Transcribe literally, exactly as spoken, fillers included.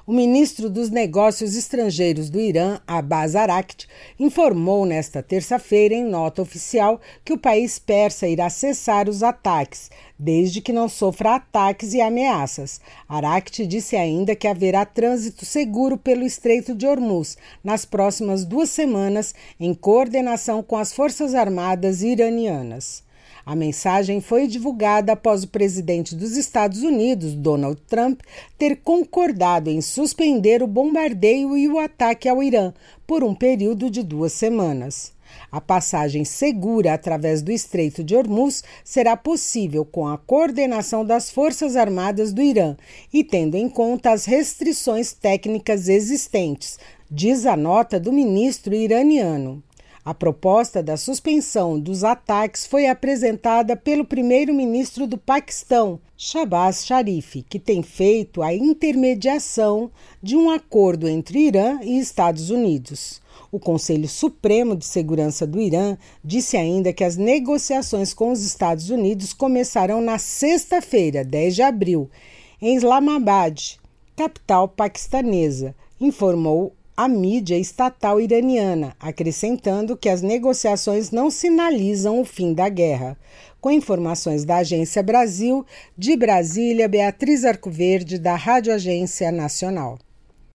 O ministro dos Negócios Estrangeiros do Irã, Abbas Araghchi, informou nesta terça-feira em nota oficial que o país persa irá cessar os ataques, desde que não sofra ataques e ameaças. Araghchi disse ainda que haverá trânsito seguro pelo Estreito de Hormuz nas próximas duas semanas, em coordenação com as Forças Armadas iranianas. A mensagem foi divulgada após o presidente dos Estados Unidos, Donald Trump, ter concordado em suspender o bombardeio e o ataque ao Irã por um período de duas semanas. A passagem segura através do Estreito de Hormuz será possível com a coordenação das Forças Armadas do Irã e tendo em conta as restrições técnicas existentes, diz a nota do ministro iraniano. A proposta da suspensão dos ataques foi apresentada pelo primeiro-ministro do Paquistão, Shahbaz Sharif, que tem feito a intermediação de um acordo entre Irã e Estados Unidos. O Conselho Supremo de Segurança do Irã disse ainda que as negociações com os Estados Unidos começarão na sexta-feira, dez de abril, em Islamabad, capital paquistanesa, informou a mídia estatal iraniana, acrescentando que as negociações não sinalizam o fim da guerra. Com informações da Agência Brasil, de Brasília, Beatriz Arcoverde, da Rádio Agência Nacional.